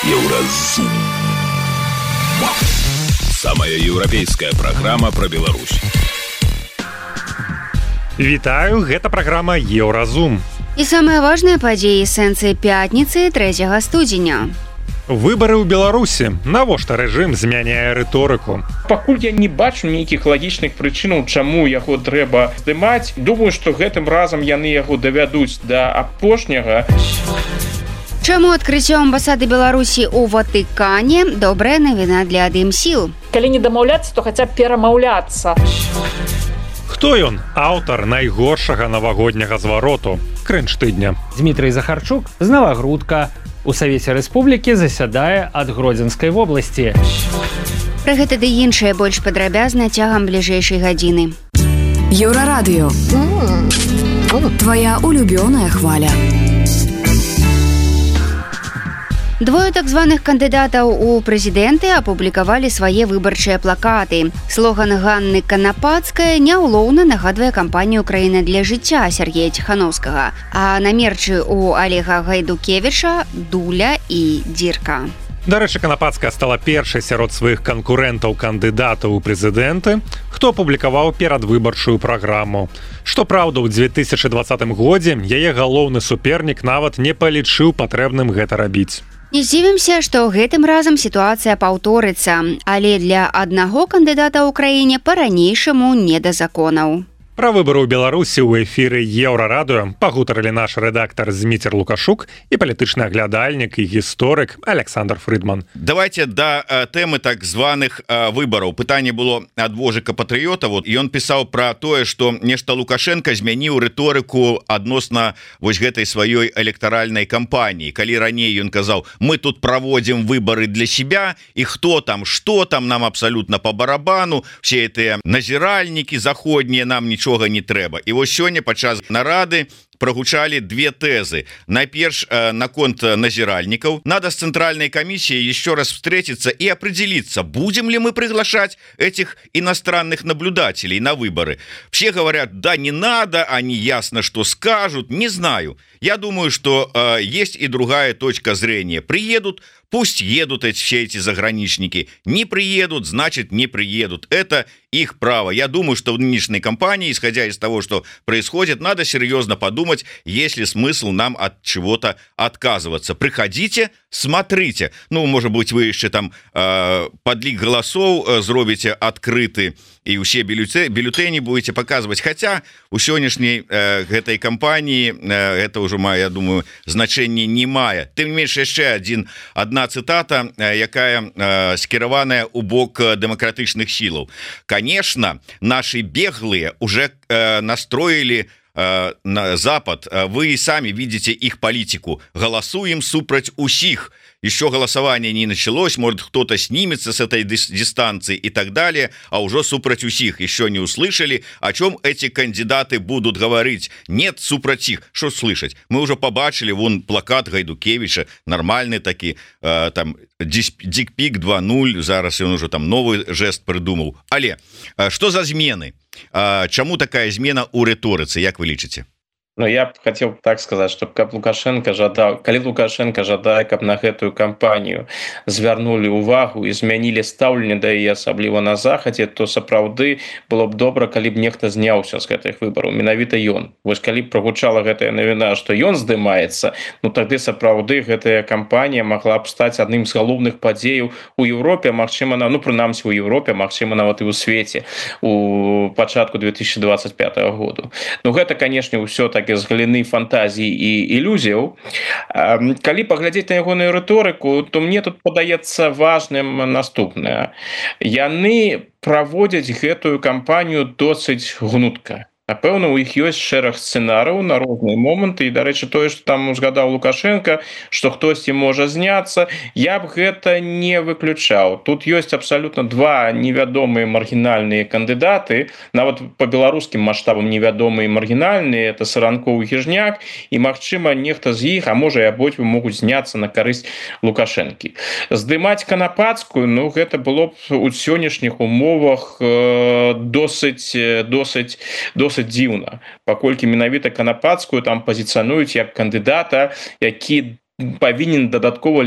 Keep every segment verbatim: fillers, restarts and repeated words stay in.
Еўразум. Самая еўрапейская праграма пра Беларусь. Вітаю, гэта праграма Еўразум. І самыя важныя падзеі сэнсы пятніцы трэцяга студзеня. Выбары ў Беларусі. Навошта рэжым змяняе рыторыку? Пакуль я не бачу нейкіх лагічных прычынаў, чаму яго трэба здымаць. Думаю, што гэтым разам яны яго давядуць да апошняга. Чаму адкрыццё амбасады Беларусі ў Ватыкане добрая навіна для АДМ-сіл? Калі не дамаўляцца, то хаця б перамаўляцца. Хто ён? Аўтар найгоршага навагодняга звароту. Крынж тыдня. Дмітрый Захарчук з Навагрудка. У Савеце Рэспублікі засядае ад Гродзенскай вобласці. Пра гэта ды іншае больш падрабязна цягам бліжэйшай гадзіны. Еўрарадыё. Твая улюбёная хваля. Двое так званых кандыдатаў у прэзідэнты апублікавалі свае выбарчыя плакаты. Слоган Ганны Канапацкай няўлоўна нагадвае кампанію «Краіна для жыцця» Сергея Ціханаўскага, а на мерчы у Алега Гайдукевіча дуля і дзірка. Дарэчы, Канапацкая стала першай сярод сваіх канкурэнтаў кандыдатаў у прэзідэнты, хто апублікаваў перадвыбарчую праграму. Што праўда, у дзве тысячы дваццатым годзе яе галоўны супернік нават не палічыў патрэбным гэта рабіць. Не здзівімся, што гэтым разам сітуацыя паўторыцца, але для аднаго кандыдата ў краіне па-ранейшаму не да законаў. Пра выбары ў Беларусі ў эфіры Еўрарадыё пагутарылі наш рэдактар Зміцер Лукашук і палітычны аглядальнік і гісторык Александр Фрыдман. Давайте да э, тэмы так званых э, выбараў. Пытанне было ад Вожыка Патрыёта, вот, і ён пісаў пра тое, што нешта Лукашенко змяніў рыторыку адносна вось гэтай сваёй электаральнай кампаніі. Калі раней ён казаў: мы тут праводзім выбары для себя, і хто там, што там, нам абсалютна по барабану, все гэтыя назіральнікі заходнія, нам нічого не трэба. І вось сёння падчас нарады прогучали две тезы. Найперш, э, наконт назиральников. Надо с Центральной комиссией еще раз встретиться и определиться, будем ли мы приглашать этих иностранных наблюдателей на выборы. Все говорят: да, не надо, они ясно, что скажут. Не знаю. Я думаю, что э, есть и другая точка зрения. Приедут, пусть едут эти, все эти заграничники. Не приедут, значит не приедут. Это их право. Я думаю, что в нынешней кампании, исходя из того, что происходит, надо серьезно подумать, есть ли смысл нам от чего-то отказываться. Приходите, смотрите. Ну, может быть, вы еще там э, подлик голосов э, зробите открыты, и все бюллетени будете показывать. Хотя у сегодняшней э, этой кампании э, это уже, я думаю, значение не мае. Тем не меньше, еще один, одна цитата, э, якая э, скерованная у бок демократичных силов. Конечно, наши беглые уже э, настроили э, на Запад. Вы сами видите их политику. Голосуем супрать усих. Еще голосование не началось, может, кто-то снимется с этой дистанции и так далее, а уже супрать усих. Еще не услышали, о чем эти кандидаты будут говорить. Нет, супрать их. Что слышать? Мы уже побачили, вон плакат Гайдукевича, нормальный таки, э, там, дикпик два ноль, зараз он уже там новый жест придумал. Але, э, что за змены? Э, чему такая змена у риторицы, як вы лічыце? Ну, я б хацеў так сказаць, што каб Лукашенко жадаў, калі Лукашенко жадае, каб на гэтую кампанію звярнулі ўвагу і змянілі стаўленне да яе, асабліва на захадзе, то сапраўды было б добра, калі б нехта зняўся з гэтых выбараў, менавіта ён. Вось калі б прагучала гэтая навіна, што ён здымаецца, ну тады сапраўды гэтая кампанія магла б стаць адным з галоўных падзеяў у Еўропе, магчыма, ну прынамсі у Еўропе, магчыма, нават і ў свеце у пачатку две тысячи двадцать пятого году. Ну гэта, канешне, ўсё так з галіны фантазій і ілюзіяў. Калі паглядзець на ягоную рыторыку, то мне тут падаецца важным наступнае. Яны праводзяць гэтую кампанію досыць гнутка. Напэўна, у іх ёсць шэраг сцэнарыяў на розныя моманты, і, дарэчы, тое, што там узгадаў Лукашенко, што хтосьці можа зняцца, я б гэта не выключаў. Тут ёсць абсалютна два невядомыя маргінальныя кандыдаты, нават па беларускім маштабам невядомыя маргінальныя, это Саранкоў і Хіжняк, і, магчыма, нехта з іх, а можа і абодва могуць зняцца на карысць Лукашэнкі. Здымаць Канапацкую, ну, гэта было б у сённяшніх умовах э, досыць, досыць, досыць дзіўна, паколькі менавіта Канапацкую там пазіцыянуюць як кандыдата, які павінен дадаткова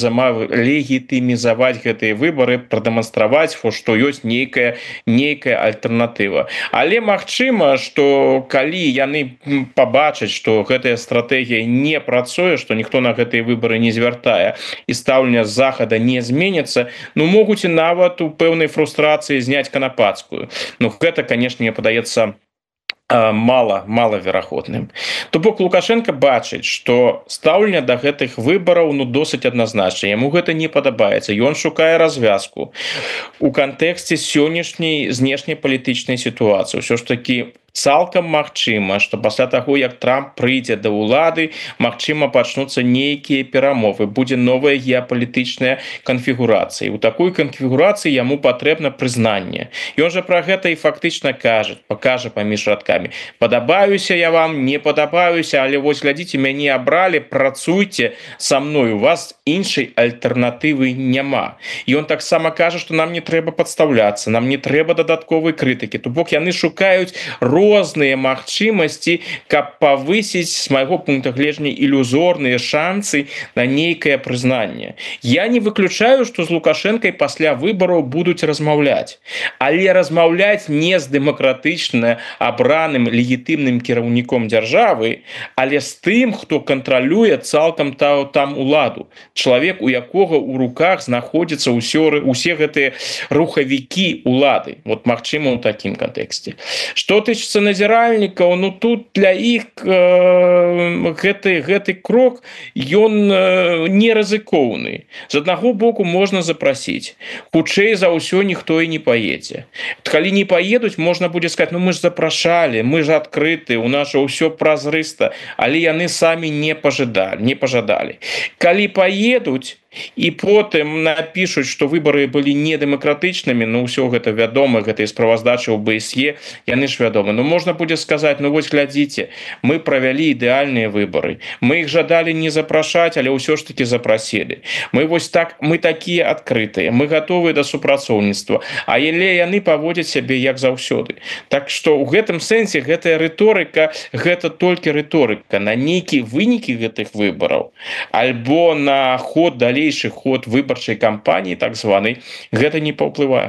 легітымізаваць гэтыя выборы, прадэманстраваць, што ёсць нейкая нейкая альтэрнатыва. Але магчыма, што калі яны пабачаць, што гэтая стратэгія не працуе, што ніхто на гэтыя выборы не звяртае і стаўленне з захада не зменіцца, ну могуць і нават у пэўнай фрустрацыі зняць Канапацкую. Ну гэта, конечно, мне падаецца мало малаверагодным. То бок Лукашенко бачыць, што стаўленне да гэтых выбараў ну досыць адназначна. Яму гэта не падабаецца. Ён шукае развязку у кантэксце сённяшняй знешнепалітычнай сітуацыі. Усё ж такі цалкам магчыма, што пасля таго, як Трамп прыйдзе да ўлады, магчыма пачнуцца нейкія перамовы, будзе новая геапалітычная канфігурацыя. У такой канфігурацыі яму патрэбна прызнанне. Ён жа пра гэта і фактычна кажа, пакажа паміж радкамі. Падабаюся я вам, не падабаюся, але вось глядзіце, мяне абралі, працуйце са мной, у вас іншай альтэрнатывы няма. Ён таксама кажа, што нам не трэба падстаўляцца, нам не трэба дадатковай крытыкі. То бок яны шукаюць розныя магчымасці, каб павысіць з майго пункта гледжання ілюзорныя шансы на нейкае прызнанне. Я не выключаю, што з Лукашэнкай пасля выбараў будуць размаўляць, але размаўляць не з дэмакратычна абраным легітымным кіраўніком дзяржавы, але з тым, хто кантралюе цалкам там уладу. Чалавек, у якога ў руках знаходзяцца ўсе гэтыя рухавікі улады. Вот магчыма ў такім кантэксце. Што тычыцца назіральнікаў, ну тут для іх э, гэты, гэты крок ён э, не рызыкоўны. З аднаго боку можна запрасіць. Хутчэй за ўсё ніхто і не паедзе. Калі не паедуць, можна будзе сказаць, ну мы ж запрашалі, мы ж адкрыты, у нас жа ўсё празрыста, але яны самі не пажадалі, не пажадалі. Калі паедуць, і потым напішуць, што выбары былі недэмакратычнымі, ну ўсё гэта вядома, гэтыя справаздачы ў бэ эс е, яны ж вядомы. Ну можна будзе сказаць, ну вось глядзіце, мы правялі ідэальныя выбары, мы іх жадалі не запрашаць, але ўсё ж такі запрасілі. Мы вось так, мы такія адкрытыя, мы гатовыя да супрацоўніцтва, але яны паводзяць сябе як заўсёды. Так што ў гэтым сэнсе гэтая рыторыка, гэта толькі рыторыка на нейкія вынікі гэтых выбараў, альбо на ход далей ход выбарчай кампаніі так званай, гэта не паўплывае.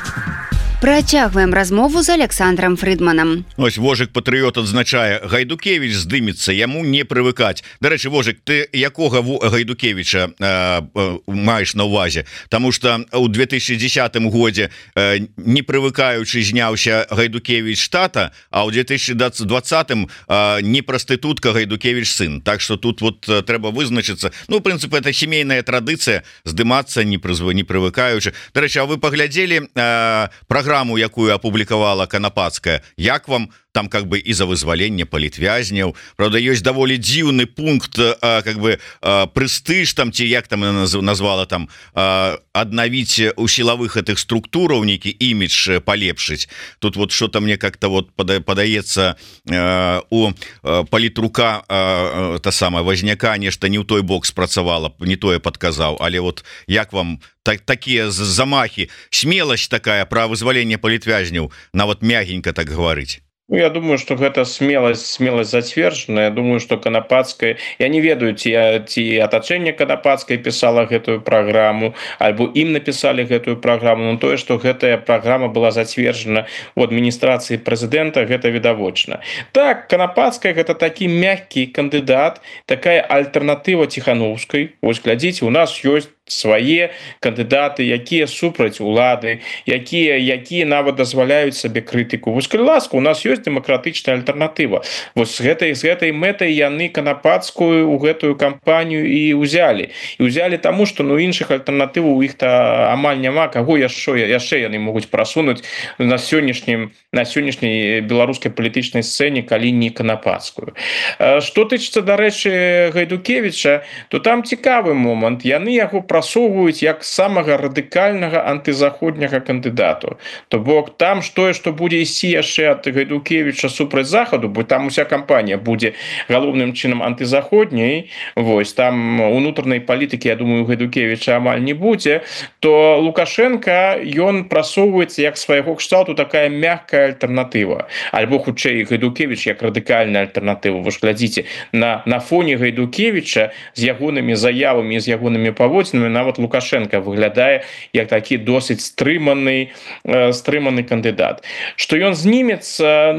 Працягваем размову з Александром Фрыдманам. Ось Вожык Патрыёт адзначае, Гайдукевіч здымецца, яму не прывыкаць. Дарэчы, Вожык, ты якога Гайдукевіча э, э, маеш на ўвазе? Таму што ў две тысячи дзесятым годзе э, не прывыкаючы зняўся Гайдукевіч тата, а ў две тысячи двадцатым э, не прастытутка Гайдукевіч сын. Так што тут вот э, трэба вызначыцца. Ну, в прынцыпе, это сямейная традыцыя здымацца не, не прывыкаючы. Дарэчы, а вы паглядзелі э, праграму, программу, якую апублікавала Канапацкая, як вам там как бы і за вызваленне палітвязняў. Правда, ёсць даволі дзіўны пункт, а, как бы а, прэстыж там, ці як там назвала там а, аднавіць у сілавых гэтых структураў нейкі імідж палепшыць. Тут вот что-то мне как-то вот падаецца а, у а, палітрука а, та самая Возняка нешта не ў той бок спрацавала, не тое падказаў, але вот як вам так, такія замахи, смеласць такая пра вызваленне палітвязняў, нават мягенько так гаварыць? Ну, я думаю, что гэта смелость, смелость зацверджена. Я думаю, что Канапацкая... Я не ведаю, ці, ці атачэнне Канапацкай писала гэтую программу, альбо им написали гэтую программу, но тое, что гэтая программа была зацверджена у администрации президента, гэта відавочна. Так, Канапацкая гэта такі мягкий кандидат, такая альтернатыва Тихановской. Вось глядзіце, у нас ёсць свае кандыдаты, якія супраць улады, якія якія нават дазваляюць сабе крытыку. Вось калі ласка, у нас ёсць дэмакратычная альтэрнатыва. Вось з гэтай з гэтай мэтай яны Канапацкую ў гэтую кампанію і ўзялі. І ўзялі таму, што ну іншых альтэрнатываў у іх-то амаль няма, каго яшчэ яшчэ яны могуць прасунуць на сённяшнім на сённяшняй беларускай палітычнай сцэне, калі не Канапацкую. Што тычыцца, дарэчы, Гайдукевіча, то там цікавы момант. Яны яго прасоўваюць як самага радыкальнага антызаходняга кандыдату. То бок там тое, што будзе ісці яшчэ ад Гайдукевіча супраць захаду, бо там уся кампанія будзе галоўным чынам антызаходняй, вось там унутранай палітыкі, я думаю, Гайдукевіча амаль не будзе, то Лукашенко ён прасоўваецца як свайго кшталту такая мягкая альтэрнатыва, альбо хутчэй Гайдукевіч як радыкальная альтэрнатыва. Вы ж глядзіце, на, на фоне Гайдукевіча з ягонымі заявамі, з ягонымі паводзінамі нават Лукашенко выглядае як такі досыць стрыманы, э, стрыманы кандыдат. Што ён знімецца,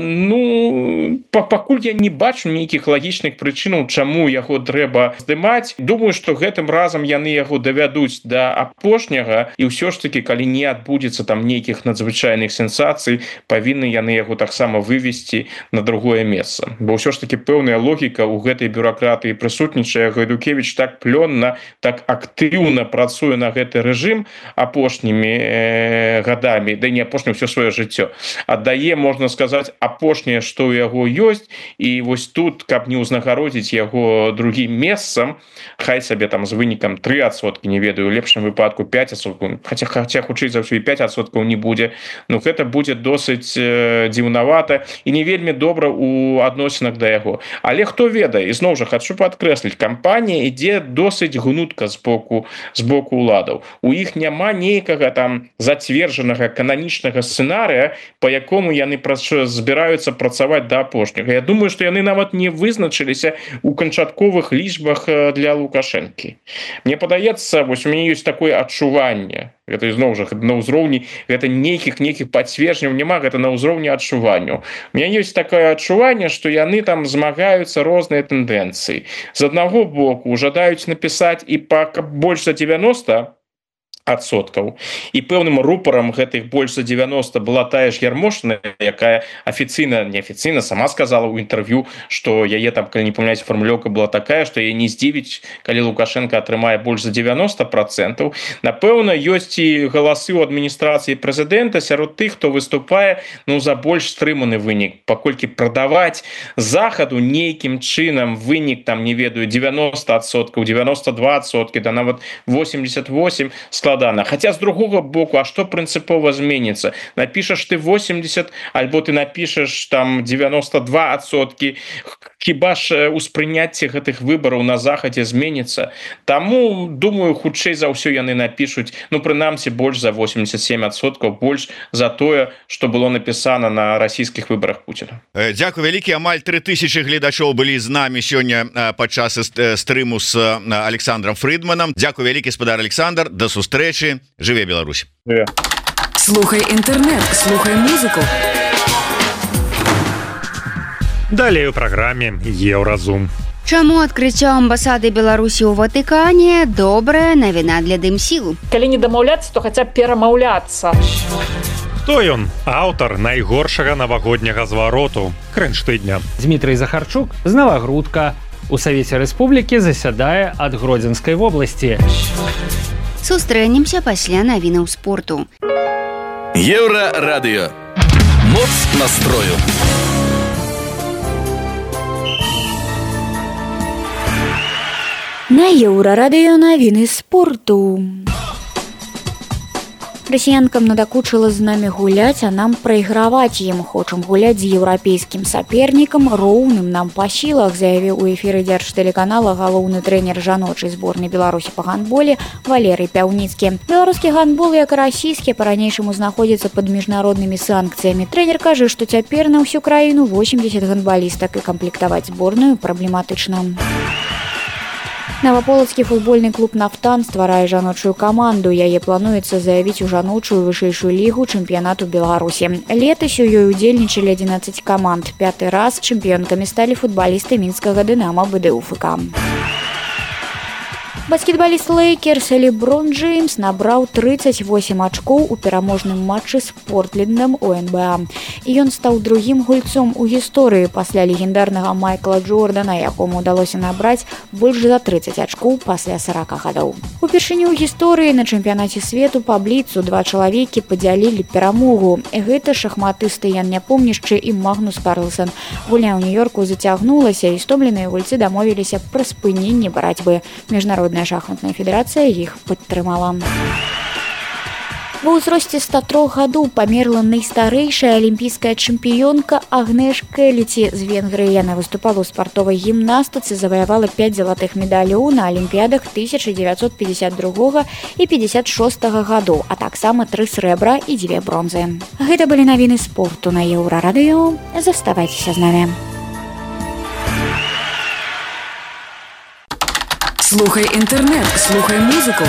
ну, пакуль я не бачу нейкіх лагічных прычынаў, чаму яго трэба здымаць. Думаю, што гэтым разам яны яго давядуць да апошняга, і ўсё ж такі, калі не адбудзецца там нейкіх надзвычайных сенсацый, павінны яны яго таксама вывесці на другое месца. Бо ўсё ж такі пэўная логіка ў гэтай бюракратыі прысутнічае. Гайдукевіч так плённа, так актыўна працуе на гэты рэжым апошнімі э, гадамі, да не апошнім ўсё сваё жыццё. Аддае, можна сказаць, апошняе, што ў яго ёсць, і вось тут, каб не ўзнагародзіць яго другім месцам, хай сабе там з вынікам тры адсоткі, не ведаю, у лепшым выпадку пяць адсоткаў, хаця, хаця хутчэй за ўсё і пяць адсоткаў не будзе, ну гэта будзе досыць э, дзіўнавата і не вельмі добра ў адносінах да яго. Але хто ведае, і зноў жа хачу падкрэсліць, кампанія ідзе досыць гнутка з боку, з боку ўладаў. У іх няма нейкага там зацверджанага кананічнага сцэнарыя, па якому яны збіраюцца працаваць да апошняга. Я думаю, што яны нават не вызначыліся ў канчатковых лічбах для Лукашэнкі. Мне падаецца, вось у мяне ёсць такое адчуванне, гэта зноў жа на ўзроўні, гэта нейкіх нейкіх пацверджанняў няма, гэта на ўзроўні адчуванняў. У мяне ёсць такое адчуванне, што яны там змагаюцца розныя тэндэнцыі. З аднаго боку жадаюць напісаць і па больш за дзевяноста адсоткаў. І пэўным рупарам гэтых больш за дзевяноста была тая ж Ярмошына, якая афіцыйна, неафіцыйна сама сказала ў інтэрв'ю, што яе там, калі не памяляюсь, фармулёўка была такая, што яе не здзівіць, калі Лукашенко атрымае больш за дзевяноста процентаў. Напэўна, ёсць і галасы ў адміністрацыі прэзідэнта сярод тых, хто выступае, ну, за больш стрыманы вынік, паколькі прадаваць захаду нейкім чынам вынік, там, не ведаю, дзевяноста адсоткаў, дзевяноста два адсоткі, да нават восемьдесят восемь складана. Хаця з другога боку, а што прынцыпова зменіцца? Напішаш ты восемьдесят, альбо ты напішаш там девяносто два адсоткі, хіба ж успрыняцце гэтых выбараў на захадзе зменіцца? Таму, думаю, хутчэй за ўсё яны напішуць, ну, прынамсі, больш за восемьдесят семь адсоткаў, больш за тое, што было напісана на расійскіх выбарах Пуціна. Дзякуй вялікі. Амаль тры тысячы гледачоў былі з намі сёння падчас стрыму з Александром Фрыдманам. Дзякуй вялікі, спадар Александр. Да сустрэчы. Жыве Беларусь. Слухай інтэрнэт, слухай музыку. Далей у праграме Еўразум. Чаму адкрыццё амбасады Беларусі ў Ватыкане добрая навіна для дымсіл? Калі не дамаўляцца, то хаця б перамаўляцца. Хто ён? Аўтар найгоршага навагодняга звароту. Крэнж тыдня. Дмітрый Захарчук з Навагрудка. У Савеце Рэспублікі засядае ад Гродзенскай вобласці. Сустрэнемся пасля навінаў спорту. Еўрарадыё. Моц настрою. На Еўрарадыё навіны спорту. Расіянкам надакучыла з намі гуляць, а нам прайграваць ім. Хочам гуляць з еўрапейскім сапернікам, роўным нам па сілах, заявіў у эфіры дзяржтэлеканала галоўны трэнер жаночай зборнай Беларусі па гандболе Валерый Пяўніцкі. Беларускі гандбол, як і расійскі, па-ранейшаму знаходзіцца пад міжнароднымі санкцыямі. Трэнер кажа, што цяпер на ўсю краіну восемьдесят гандбалістак і камплектаваць зборную праблематычна. Новополоцкі футбольны клуб «Нафтан» стварае жаночую каманду. Яе плануецца заявіць у жаночую вышэйшую лігу чэмпіянату Беларусі. Летась у ёй удзельнічалі адзінаццаць каманд. Пяты раз чэмпіёнкамі сталі футбалісты мінскага «Дынамо» БДУФК. Баскетбаліст Лейкерс Леброн Джеймс набраў тридцать восемь ачкоў у пераможным матчы з Портлендам у эн бэ а. І ён стаў другім гульцом у гісторыі пасля легендарнага Майкла Джордана, якому ўдалося набраць больш за тридцать ачкоў пасля сорока гадоў. У Упершыню ў гісторыі на чэмпіянаце свету па бліцу два чалавекі падзялілі перамогу. Гэта шахматысты Ян Няпомнішчы і Магнус Карлсон. Гульня ў Нью-Йорку зацягнулася, і стомленыя гульцы дамовіліся пра спыненне барацьбы. Міжнародная шахматная федэрацыя іх падтрымала. Ва ўзросце ста трох гадоў памерла найстарэйшая алімпійская чэмпіёнка Агнеш Келіці з Венгрыі. Яна выступала ў спартовай гімнастыцы, заваявала пяць залатых медалёў на алімпіядах тысяча дзевяцьсот пятьдесят другога і пятьдесят шостага гадоў, а таксама тры срэбра і дзве бронзы. Гэта былі навіны спорту на Еўрарадыё. Заставайцеся з намі. Слухай інтэрнэт, слухай музыку.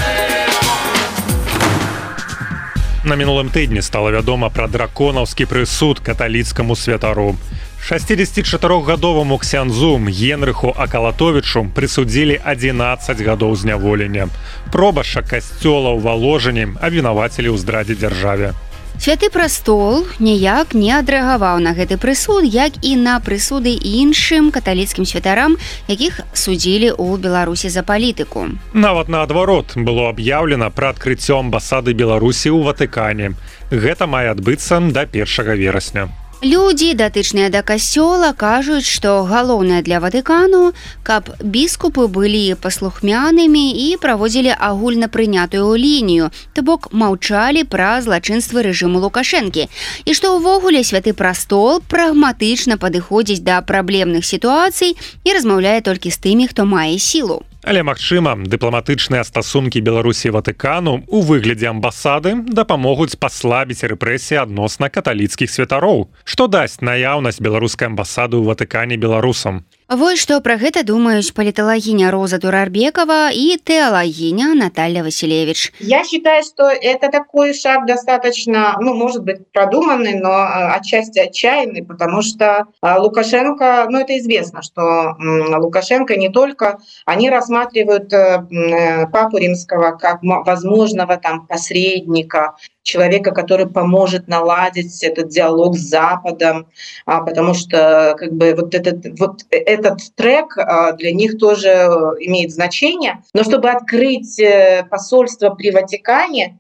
На мінулым тыдні стала вядома пра драконаўскі прысуд каталіцкаму святару. шасцідзесятчатырохгадоваму ксяндзу Генрыху Акалатовічу прысудзілі адзінаццаць гадоў зняволення. Пробашча касцёла ў Валожыні абвінавацілі ў здрадзе дзяржаве. Святы прастол ніяк не адрэагаваў на гэты прысуд, як і на прысуды іншым каталіцкім святарам, якіх судзілі ў Беларусі за палітыку. Нават наадварот было аб'яўлена пра адкрыццё амбасады Беларусі ў Ватыкане. Гэта мае адбыцца да першага верасня. Людзі, датычныя да касцёла, кажуць, што галоўнае для Ватыкану, каб біскупы былі паслухмянымі і праводзілі агульнапрынятую лінію, то бок маўчалі пра злачынствы рэжыму Лукашэнкі. І што ўвогуле святы прастол прагматычна падыходзіць да праблемных сітуацый і размаўляе толькі з тымі, хто мае сілу. Але, магчыма, дыпламатычныя стасункі Беларусі і Ватыкану ў выглядзе амбасады дапамогуць паслабіць рэпрэсіі адносна каталіцкіх святароў, што дасць наяўнасць беларускай амбасады ў Ватыкане беларусам. Вось што пра гэта думаюць паліталагиня Роза Турарбекова и теологиня Наталья Василевич. Я считаю, что это такой шаг достаточно, ну, может быть, продуманный, но отчасти отчаянный, потому что Лукашенко, ну, это известно, что Лукашенко не только, они рассматривают Папу Римского как возможного там посредника, человека, который поможет наладить этот диалог с Западом, потому что как бы вот этот, вот этот трек для них тоже имеет значение. Но чтобы открыть посольство при Ватикане,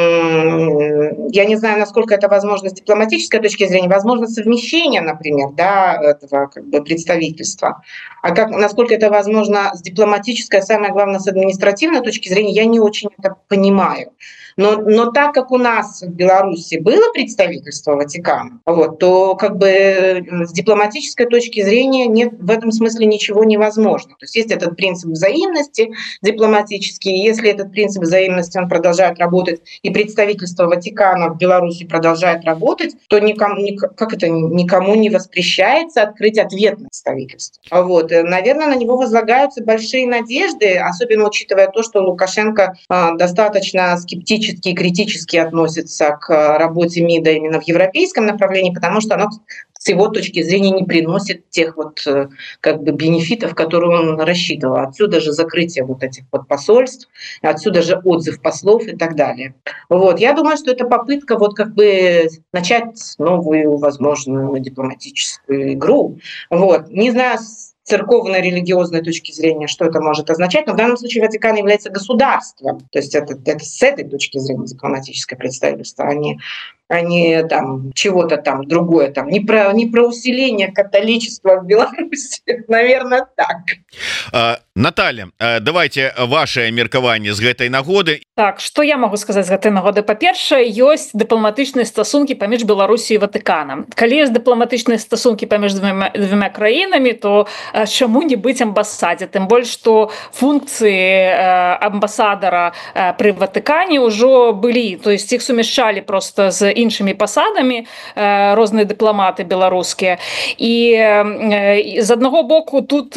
я не знаю, насколько это возможно с дипломатической точки зрения, возможно совмещение, например, да, этого как бы представительства. А как, насколько это возможно с дипломатической, а самое главное, с административной точки зрения, я не очень это понимаю. Но, но так как у нас в Беларуси было представительство Ватикана, вот, то как бы с дипломатической точки зрения нет в этом смысле ничего невозможно. То есть есть этот принцип взаимности дипломатический, и если этот принцип взаимности он продолжает работать, и представительство Ватикана в Беларуси продолжает работать, то никому, как это, никому не воспрещается открыть ответное представительство. Вот. Наверное, на него возлагаются большие надежды, особенно учитывая то, что Лукашенко достаточно скептически и критически относится к работе МИДа именно в европейском направлении, потому что оно с его точки зрения не приносит тех вот как бы бенефитов, которые он рассчитывал. Отсюда же закрытие вот этих вот посольств, отсюда же отзыв послов и так далее. Вот. Я думаю, что это попытка вот как бы начать новую возможную дипломатическую игру. Вот. Не знаю, с церковно-религиозной точки зрения, что это может означать, но в данном случае Ватикан является государством. То есть это, это с этой точки зрения дипломатическое представительство, а не, а не там, чего-то там другое, там, не, про, не про усиление католичества в Беларуси. Наверное, так. А, Наталья, давайте ваше меркаванне з гэтай нагоды. Так, што я могу сказаць з гэтай нагоды? Па-першае, ёсць дыпламатычныя стасункі паміж Беларусі і Ватыканам. Калі ёсць дыпламатычныя стасункі паміж двумя, двумя краінамі, то чаму не быць амбасадзе? Тым больш, што функцыі амбасадара пры Ватыкане ўжо былі, то есть іх сумяшчалі просто з іншымі пасадамі розныя дыпламаты беларускія. І з аднаго боку тут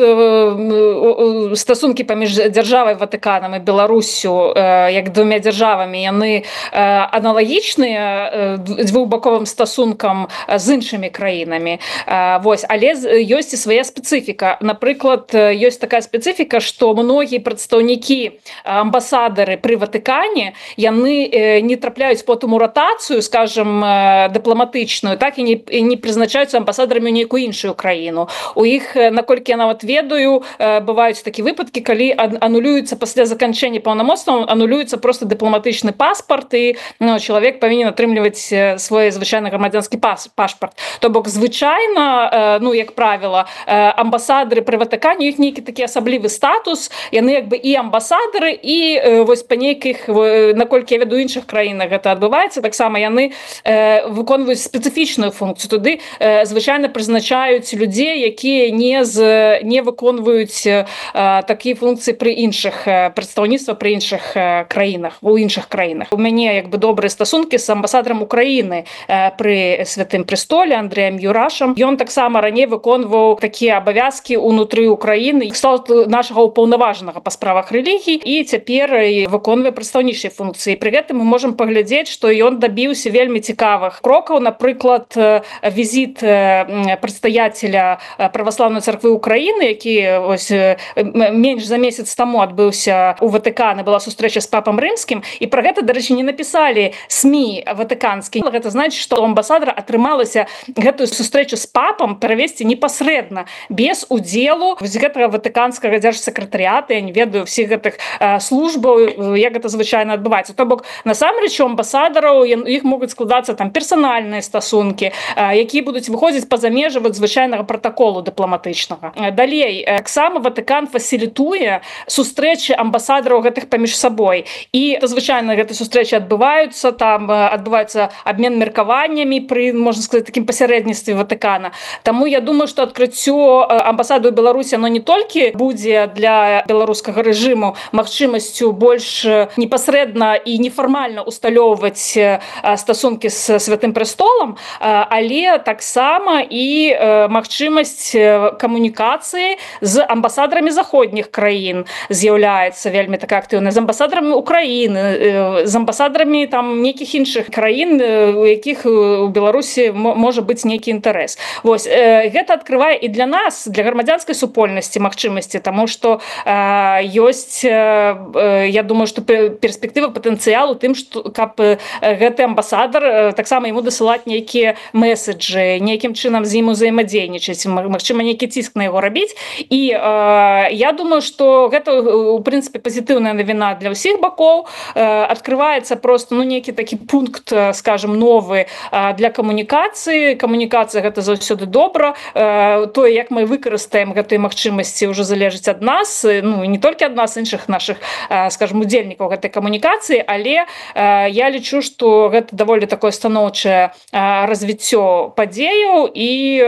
стасункі паміж дзяржавай Ватыканам і Беларусю як двумя дзяржавамі, яны аналагічныя двухбаковым стасункам з іншымі краінамі. Вось, але ёсць і свая спецыфіка. Напрыклад, ёсць такая спецыфіка, што многія прадстаўнікі амбасадары пры Ватыкане, яны не трапляюць потым у ратацыю, скажем, дыпламатычную, так і не, не прызначаюцца амбасадарамі ў нейкую іншую краіну. У іх, наколькі я нават ведаю, бываюць такія такія выпадкі, калі анулюецца пасля заканчэння паўнамоцтваў, анулюецца просто дыпламатычны паспарт, і ну, чалавек павінен атрымліваць свой звычайны грамадзянскі пашпарт. То бок звычайна, ну як правіла, амбасадары пры Ватыкане, іх нейкі такі асаблівы статус, яны як бы і амбасадары, і вось па нейкіх, наколькі я веду, іншых краінах гэта адбываецца, таксама яны выконваюць спецыфічную функцію. Туды звычайна прызначаюць людзей, якія не з не выконваюць такія функцыі пры іншых прадстаўніцтва пры іншых краінах, у іншых краінах. У мяне як бы добрыя стасункі з амбасадарам Украіны пры Святым Престоле Андрэем Юрашам. Ён таксама раней выконваў такія абавязкі ўнутры Украіны, стаў нашага ўпаўнаважанага па справах рэлігій і цяпер выконвае прадстаўнічыя функцыі. Пры гэтым мы можам паглядзець, што ён дабіўся вельмі цікавых крокаў, напрыклад, візіт прадстаяцеля праваслаўнай царквы Украіны, які ось менш за месяц таму адбыўся у Ватыкане, была сустрэча з папам рымскім, і пра гэта, дарэчы, не напісалі СМІ ватыканскі. Гэта значыць, што у амбасадара атрымалася гэтую сустрэчу з папам правесці непасрэдна, без удзелу гэтага ватыканскага дзяржсакратарыята, я не ведаю ўсіх гэтых службаў, як гэта звычайна адбываецца. То бок, насамрэч, у амбасадараў іх могуць складацца там персанальныя стасункі, якія будуць выходзіць па-за межы звычайнага пратаколу дыпламатычнага. Далей, таксама Ватыкан фасілітуе сустрэчы амбасадараў гэтых паміж сабой. І звычайна гэтыя сустрэчы адбываюцца, там адбываецца абмен меркаваннямі пры, можна сказаць, такім пасярэдніцтве Ватыкана. Таму я думаю, што адкрыццё амбасады ў Беларусі, оно не толькі будзе для беларускага рэжыму магчымасцю больш непасрэдна і нефармальна усталёўваць стасункі з Святым Престолам, але таксама і магчымасць камунікацыі з амбасадарамі заходніх краін з'яўляецца вельмі так актыўна, з амбасадарамі Украіны, з амбасадарамі там нейкіх іншых краін, у якіх у Беларусі можа быць нейкі інтарэс. Вось, гэта адкрывае і для нас, для грамадзянскай супольнасці магчымасці, таму што ёсць, я думаю, што перспектыва, патэнцыял у тым, што каб гэты амбасадар таксама яму дасылаць нейкія меседжы, нейкім чынам з ім узаемадзейнічаць, магчыма, нейкі ціск на яго рабіць. І э, я думаю, што гэта, у прынцыпе, пазітыўная навіна для ўсіх бакоў. Э, адкрываецца просто, ну, нейкі такі пункт, скажем, новы э, для камунікацыі. Камунікацыя — гэта заўсёды добра. Э, тое, як мы выкарыстаем гэтыя магчымасці, ўжо залежыць ад нас, ну, не толькі ад нас, іншых нашых, э, скажем, удзельнікаў гэтай камунікацыі, але э, я лічу, што гэта даволі такое станоўчае э, развіццё падзеяў, і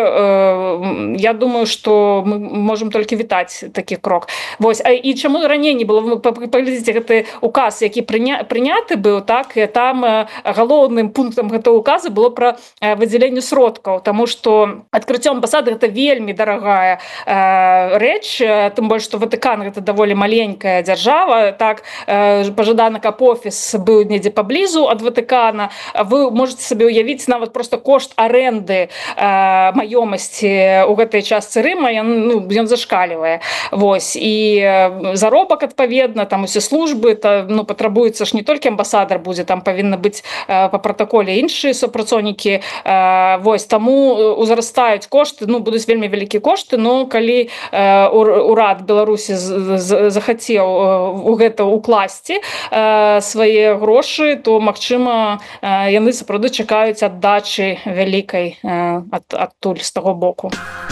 э, я думаю, што мы можам толькі вітаць такі крок. Вось, а і чаму раней не было? Вы паглядзіце гэты указ, які прыня, прыняты быў, так, і там э, галоўным пунктам гэтага указа было пра э, выдзяленне сродкаў, таму што адкрыццё амбасады — гэта вельмі дарагая э, рэч, тым больш, што Ватыкан — гэта даволі маленькая дзяржава, так, э, пажадана, каб офіс быў недзе паблізу ад Ватыкана. Вы можете сабе ўявіць нават просто кошт арэнды э, маёмасці ў гэтай частцы Рыма, ён, ну, ён зашкалівае. Вось, і э, заробак адпаведна, там усе службы, та, ну, патрабуецца ж не толькі амбасадар будзе, там павінна быць э, па пратаколе іншыя супрацоўнікі. Э, вось, таму узрастаюць кошты, ну, будуць вельмі вялікія кошты, но калі э, урад Беларусі з, з, захацеў у гэта укласці э, свае грошы, то, магчыма, э, яны сапраўды чакаюць аддачы вялікай э, ад, адтуль з таго боку.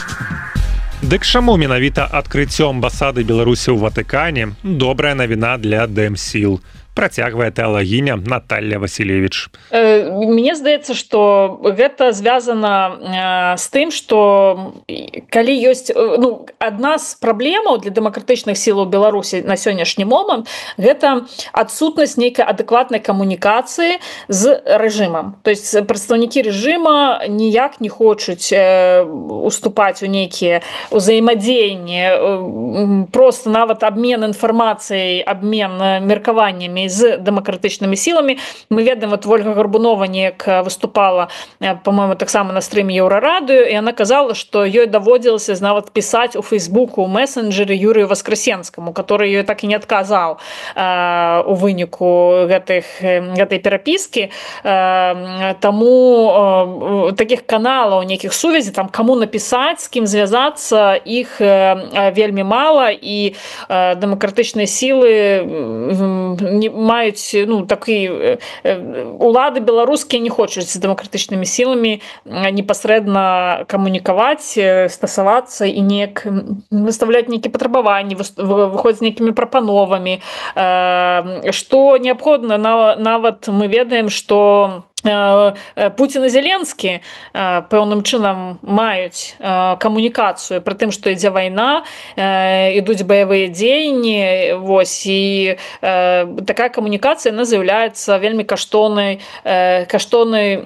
Дык чаму менавіта адкрыццё амбасады Беларусі ў Ватыкане добрая навіна для дэм-сіл? Працягвае тэалагіня Наталья Васильевич. Мне здаецца, што гэта звязана з тым, што калі ёсць, ну, адна з праблемаў для дэмакратычных сілаў Беларусі на сённяшні момант — гэта адсутнасць нейкай адэкватнай камунікацыі з рэжымам. То есть прадстаўнікі рэжыма ніяк не хочуць уступаць у нейкія ўзаемадзеянні, просто нават абмен інфармацыяй, абмен меркаваннямі сіламі з дэмакратычнымі сіламі. Мы ведаем, вот Ольга Горбунова неяк выступала, по-моему, таксама на стрыме Еўрарадыё, і она казала, што ёй даводзілася нават пісаць у Фейсбуку, у мессенджеры Юрию Воскресенскому, который ёй так і не адказаў э, у выніку гэтых, гэтай перапіскі. Э, таму э, такіх каналаў, нейкіх сувязі, там, каму напісаць, з кім звязацца, іх э, вельмі мала, і э, дэмакратычныя сілы не маюць, ну, такі, э, улады беларускія не хочуць з дэмакратычнымі сіламі непасрэдна камунікаваць, стасавацца і неяк выставляць нейкія патрабаванні, выходзіць з нейкімі прапановамі. Што неабходна, нават мы ведаем, што Путін і Зеленскі пэўным чынам маюць камунікацыю пры тым, што ідзе вайна, ідуць баявыя дзеянні, вось, і такая камунікацыя, яна з'яўляецца вельмі каштоўнай, каштоўнай,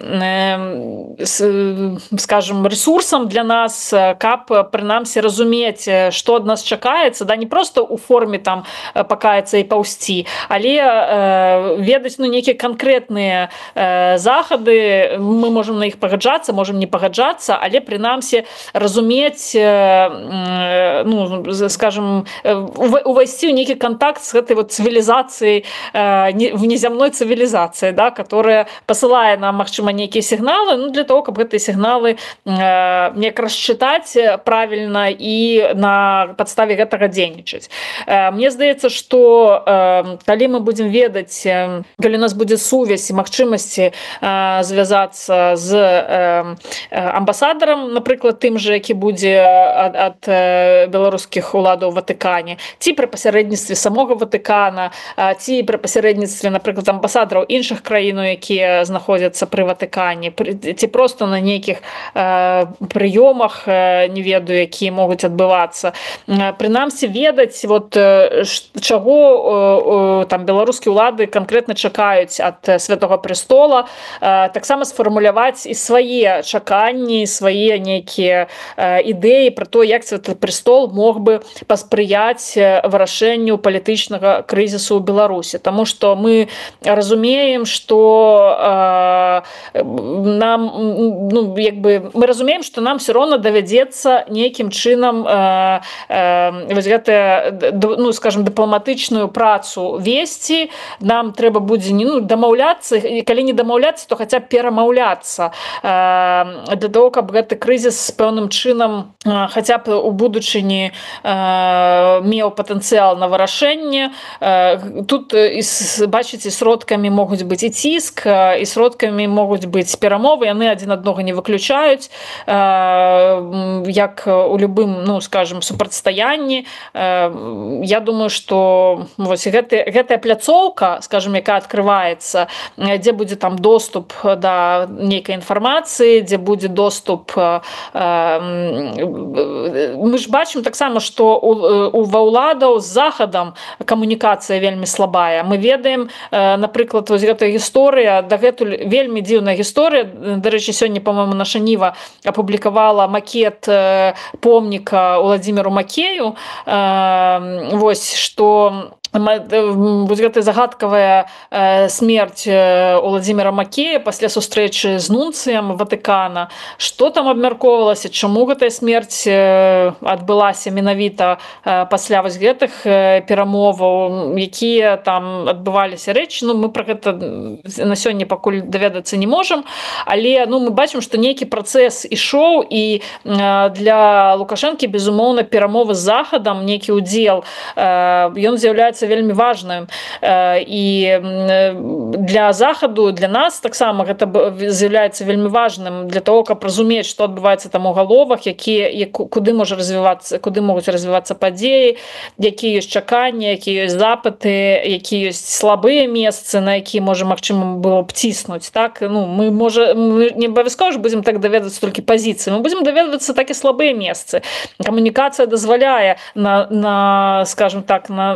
скажем, ресурсам для нас, каб прынамсі разумець, што ад нас чакаецца, да, не проста ў форме там пакаяцца і паўсці, але ведаць, ну, нейкія канкрэтныя захады, мы можем на іх пагаджацца, можем не пагаджацца, але прынамсі разумець, ну, скажем, увайсці ў нейкі контакт з гэтай вот цывілізацыяй, внеземной цывілізацыяй, да, которая пасылае нам, магчыма, нейкія сігналы, ну, для того, каб гэтыя сігналы неяк расчытаць правільна і на падставе гэтага дзейнічаць. Мне здаецца, што калі мы будзем ведаць, калі у нас будзе сувязь і магчымасці звязацца з амбасадарам, напрыклад, тым жа, які будзе ад, ад беларускіх уладаў у Ватыкане, ці пры пасярэдніцтве самога Ватыкана, ці пры пасярэдніцтве, напрыклад, амбасадараў іншых краін, якія знаходзяцца пры Ватыкане, ці проста на нейкіх прыёмах, не ведаю, якія могуць адбывацца. Прынамсі, ведаць, вот, чаго там беларускія ўлады канкрэтна чакаюць ад Святога Престола, таксама сфармуляваць і свае чаканні, свае нейкія ідэі пра то, як Святы Престол мог бы паспрыяць вырашэнню палітычнага крызісу ў Беларусі. Таму што мы разумеем, што нам, ну, як бы, мы разумеем, што нам все роўна давядзецца нейкім чынам вось гэтая, ну, скажем, дыпламатычную працу весці. Нам трэба будзе, ну, дамаўляцца, і калі не дамаўляцца, то хаця б перамаўляцца для того, каб гэты крызіс з пэўным чынам хаця б у будучыні меў патэнцыял на вырашэнне. Тут, бачыце, сродкамі могуць быць і ціск, і сродкамі могуць быць перамовы, яны адзін аднога не выключаюць, як у любым, ну, скажем, супрацьстаянні. Я думаю, што вось гэты, гэтая пляцоўка, скажем, якая адкрываецца, дзе будзе там доступ да нейкай інфармацыі, дзе будзе доступ, мы ж бачым таксама, што ва ўладаў з захадам камунікацыя вельмі слабая. Мы ведаем, напрыклад, вось гэтая гісторыя, дагэтуль вельмі дзіўная гісторыя. Дарэчы, сёння, по-моему, наша Ніва апублікавала макет помніка Уладзіміру Макею. Вось, што вось гэтая загадкавая смерць Уладзіміра Макея пасля сустрэчы з нунцыем Ватыкана. Што там абмяркоўвалася, чаму гэтая смерць адбылася менавіта пасля вось гэтых перамоваў, якія там адбываліся рэчы. Ну, мы пра гэта на сёння пакуль даведацца не можам, але, ну, мы бачым, што нейкі працэс ішоў, і для Лукашэнкі, безумоўна, перамовы з захадам, нейкі ўдзел, ён з'яўляецца вельмі важным, і для захаду, для нас таксама гэта з'яўляецца вельмі важным для того, каб разумець, што адбываецца там у галовах, якія, куды можа развівацца, куды могуць развівацца падзеі, якія ёсць чаканні, якія ёсць запыты, якія ёсць слабыя месцы, на якія можа, магчыма, было б ціснуць. Так, ну, мы можа, мы не абавязкова ж будзем так даведацца толькі пазіцыі, мы будзем даведацца так і слабыя месцы. Камунікацыя дазваляе на, на, скажем так, на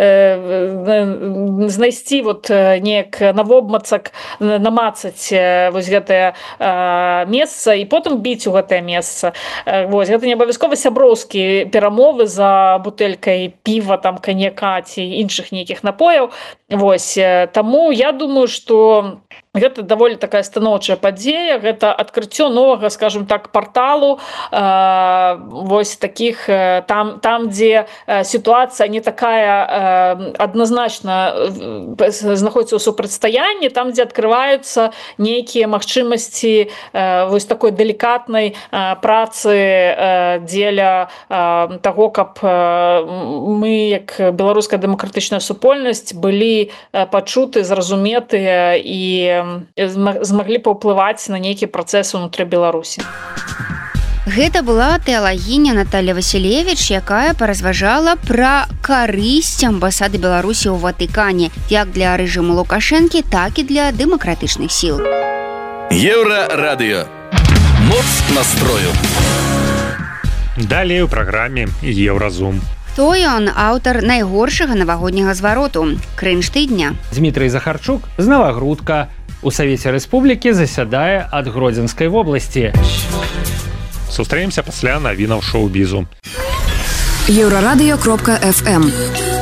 знайсці вот неяк навобмацак намацаць вось гэтае месца і потым біць у гэтае месца. Вось гэта не абавязкова сяброўскія перамовы за бутэлькай піва, там каньяка ці іншых нейкіх напояў. Вось таму я думаю, што гэта даволі такая станоўчая падзея, гэта адкрыццё новага, скажем так, порталу, э, вось таких э, там, там, дзе э, сітуацыя не такая э, адназначна э, знаходіцца ў супрацьстаянні, там, дзе адкрываюцца нейкія магчымасці э, вось такой далікатнай э, працы э, дзеля э, таго, каб э, мы, як беларуская дэмакратычная супольнасць, былі э, пачуты, зразуметыя і змаглі паўплываць на нейкі працэс унутры Беларусі. Гэта была тэалагіня Наталья Васілевіч, якая паразважала пра карысць амбасады Беларусі ў Ватыкане як для рэжыму Лукашэнкі, так і для дэмакратычных сіл. Еўрарадыё. Моц настрою. Далей у праграме Еўразум. Хто ён аўтар найгоршага навагодняга звароту крынж тыдня? Дмітрый Захарчук з Навагрудка. У Савеце Рэспублікі засядае ад Гродзенскай вобласці. Сустрэемся пасля навінаў шоу-бізу. Еўрарадыё кропка эф эм.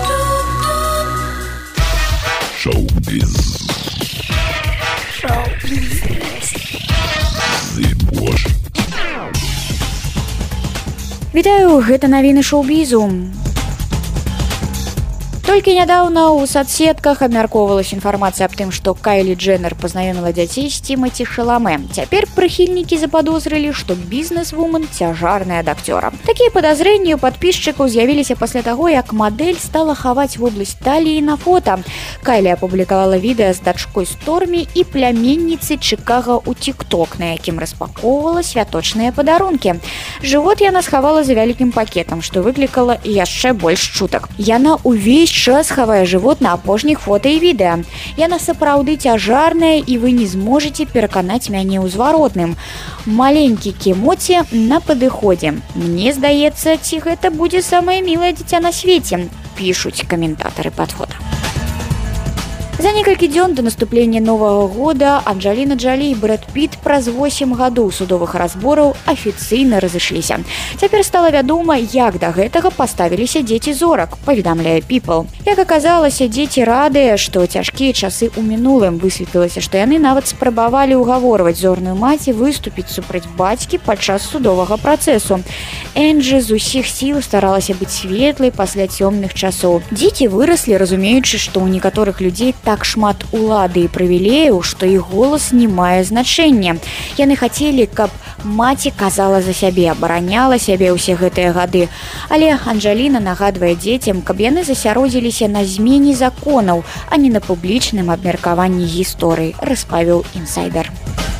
Шоу-біз. Вітаю, гэта навіны шоу-бізу. Толькі нядаўна ў соцсетках абмяркоўвалася інфармацыя аб тым, што Кайлі Дженнер пазнаёміла дзяцей з Тімаці Шаламе. Цяпер прыхільнікі заподозрылі, што бізнес-вумен цяжарная ад акцёра. Такія падазрэнні ў падпісчыкаў з'явіліся пасля таго, як мадэль стала хаваць вобласць таліі на фота. Кайлі апублікавала відэа з дачкой Стормі і пляменніцы Чыкага ў тик-ток, на якім распакоўвала святочныя падарункі. Жывот яна схавала за вялікім пакетам, што выклікала яшчэ больш чутак. Яна увесь час хавае жывот на апошніх фота і відэа. Яна сапраўды цяжарная, і вы не зможаце пераканаць мяне ў зваротным. Маленькі кемоці на падыходзе. Мне здаецца, ці гэта будзе самае мілае дзіця на свеце, пішуць каментатары пад фота. За некалькі дзён да наступлення новага года Анджаліна Джолі і Брэд Піт праз восем гадоў судовых разбораў афіцыйна разышліся. Цяпер стала вядома, як да гэтага паставіліся дзеці зорак, паведамляе People. Як аказалася, дзеці радыя, што цяжкія часы ў мінулым. Высветлілася, што яны нават спрабавалі ўгаворваць зорную маці выступіць супраць бацькі падчас судовага працэсу. Энджы з усіх сіл старалася быць светлай пасля цёмных часоў. Дзеці выраслі, разумеючы, што ў некаторых людзей так шмат улады і прывілеяў, што іх голас не мае значэння. Яны хацелі, каб маці казала за сябе, абараняла сябе ўсе гэтыя гады. Але Анджаліна нагадвае дзецям, каб яны засяродзіліся на змене законаў, а не на публічным абмеркаванні гісторыі, распавёў інсайдер.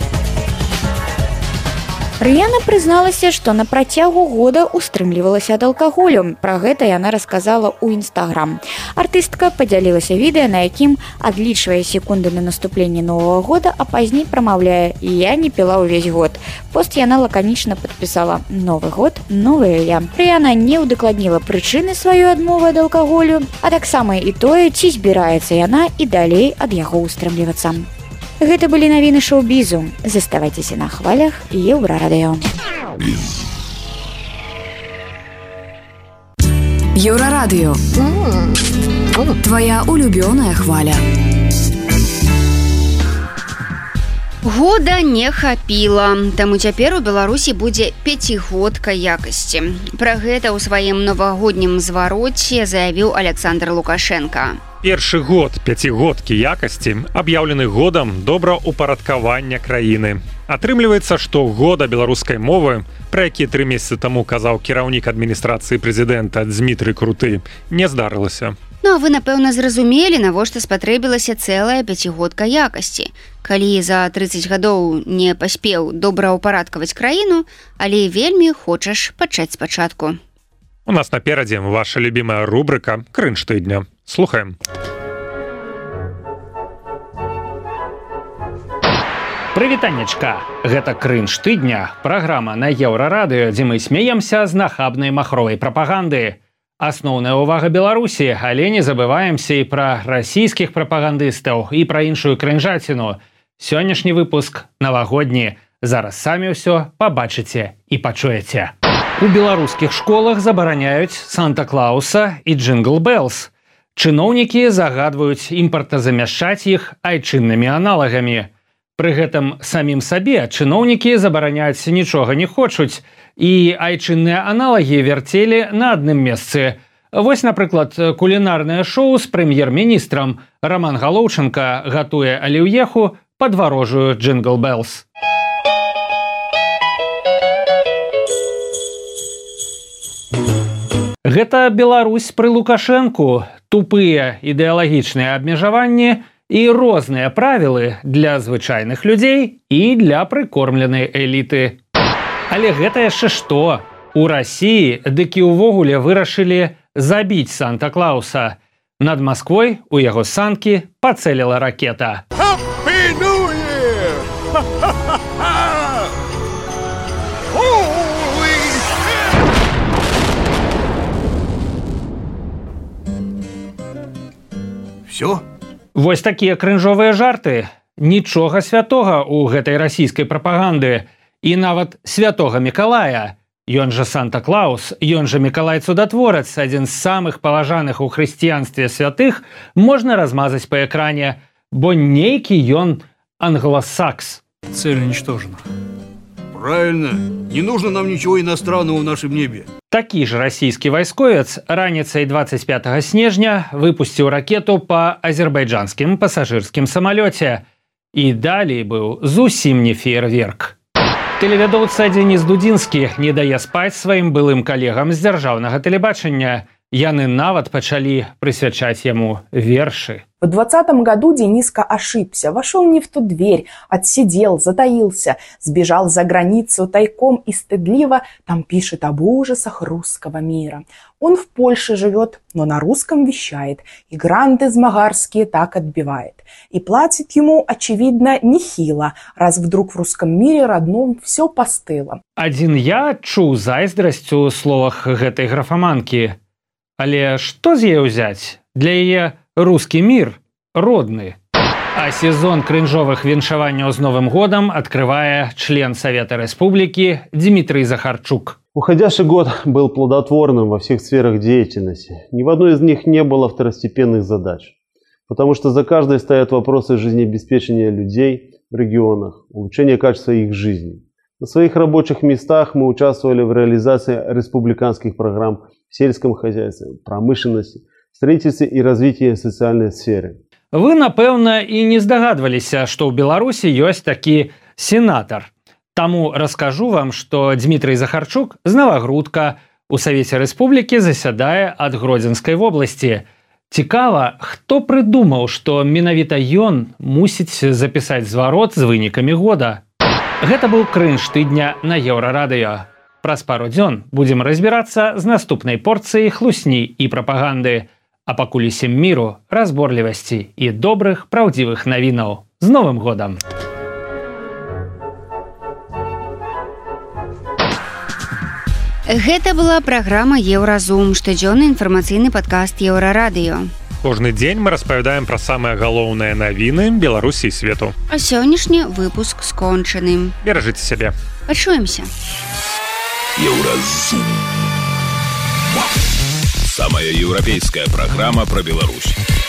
Рыяна прызналася, што на працягу года устрымлівалася ад алкаголю. Пра гэта яна расказала ў Інстаграм. Артыстка падзялілася відэа, на якім адлічвае секунды на наступленне новага года, а пазней прамаўляе: «Я не піла ўвесь год». Пост яна лаканічна падпісала: «Новы год, новая я». Рыяна не ўдакладніла прычыны сваёй адмовы ад алкаголю, а таксама і тое, ці збіраецца яна і далей ад яго устрымлівацца. Гэта былі навіны шоу-бізу. Заставайцеся на хвалях Еўрарадыё. Еўрарадыё. Твоя улюбёная хваля. Года не хапіла, таму цяпер у Беларусі будзе пяцігодка якасці. Пра гэта ў сваім навагоднім звароце заявіў Александр Лукашенко. Першы год пяцігодкі якасці аб'яўлены годам добраўпарадкавання краіны. Атрымліваецца, што года беларускай мовы, пра які тры месяцы таму казаў кіраўнік адміністрацыі прэзідэнта Дзмітрый Круты, не здарылася. Ну а вы, напэўна, зразумелі, навошта спатрэбілася цэлая пяцігодка якасці. Калі за трыццаць гадоў не паспеў добраўпарадкаваць краіну, але вельмі хочаш пачаць спачатку. У нас наперадзе ваша любімая рубрыка «Крынж тыдня». Слухаем. Прывітаннячка. Гэта «Крынж тыдня», праграма на Еўрарадыё, дзе мы смеемся з нахабнай махровай прапаганды. Асноўная ўвага Беларусі, але не забываемся і пра расійскіх прапагандыстаў, і пра іншую крынжаціну. Сённяшні выпуск навагодні. Зараз самі ўсё пабачыце і пачуеце. У беларускіх школах забараняюць Санта-Клауса і Джингл Беллс. Чыноўнікі загадваюць імпартазамяшчаць іх айчыннымі аналагамі. Пры гэтым самім сабе чыноўнікі забараняць нічога не хочуць, і айчынныя аналагі вярцелі на адным месцы. Вось, напрыклад, кулінарнае шоу з прэм'ер-міністрам. Роман Галоўченка гатуе аліўеху пад варожую Джингл Беллс. Гэта Беларусь пры Лукашэнку. Тупыя ідэалагічныя абмежаванні і розныя правілы для звычайных людзей і для прыкормленай эліты. Але гэта яшчэ што? У Расіі дык і ўвогуле вырашылі забіць Санта-Клауса. Над Масквой у яго санкі пацэліла ракета. Happy New Year! Всё? Вось такія крынжовыя жарты. Нічога святога ў гэтай расійскай прапаганды. І нават святога Мікалая. Ён жа Санта-Клаус, ён жа Мікалай Цудатворац, адзін з самых паважаных у хрысціянстве святых, можна размазаць па экране, бо нейкі ён англосакс. Цель уничтожена. Правильно. Не нужно нам ничего иностранного в нашем небе. Такі ж расійскі вайсковец раніцай двадцать пятага снежня выпусціў ракету па азербайджанскім пасажырскім самалёце. І далей быў зусім не феерверк. Тэлевядоўца Дзеніс Дудзінскі не дае спаць сваім былым калегам з дзяржаўнага тэлебачання. Яны нават пачалі прысвячаць яму вершы. В двадцатом году Дениска ошибся, вошел не в ту дверь, отсидел, затаился, сбежал за границу тайком и стыдливо, там пишет об ужасах русского мира. Он в Польше живет, но на русском вещает, и гранты змагарские так отбивает. И платит ему, очевидно, нехило, раз вдруг в русском мире родном все постыло. Адзін я чуў зайздрасць у словах гэтай графаманкі. Але што з яе ўзяць? Для яе рускі мір родны. А сезон крынжовых віншаванняў з Новым годам открывае член Совета Республики Дмитрий Захарчук. Уходящий год был плодотворным во всех сферах деятельности. Ни в одной из них не было второстепенных задач. Потому что за каждой стоят вопросы жизнеобеспечения людей в регионах, улучшения качества их жизни. На своих рабочих местах мы участвовали в реализации республиканских программ в сельском хозяйстве, промышленности, строительстве и развитии социальной сферы. Вы, напэўна, і не здагадваліся, што ў Беларусі ёсць такі сенатар. Таму раскажу вам, што Дмітрый Захарчук з Навагрудка у Савеце Рэспублікі засядае ад Гродзенскай вобласці. Цікава, хто прыдумаў, што менавіта ён мусіць запісаць зварот з вынікамі года. Гэта быў крынж тыдня на Еўрарадыё. Праз пару дзён будзем разбірацца з наступнай порцыяй хлусні і прапаганды. А пакуль усім міру, разборлівасці і добрых, праўдзівых навінаў. З Новым годам! Гэта была праграма Еўразум, штодзённы інфармацыйны падкаст Еўрарадыё. Кожны дзень мы распавядаем пра самыя галоўныя навіны Беларусі і свету. А сённяшні выпуск скончаны. Беражыце сябе. Пачуемся. Еўразум. Самая еўрапейская программа про Беларусь.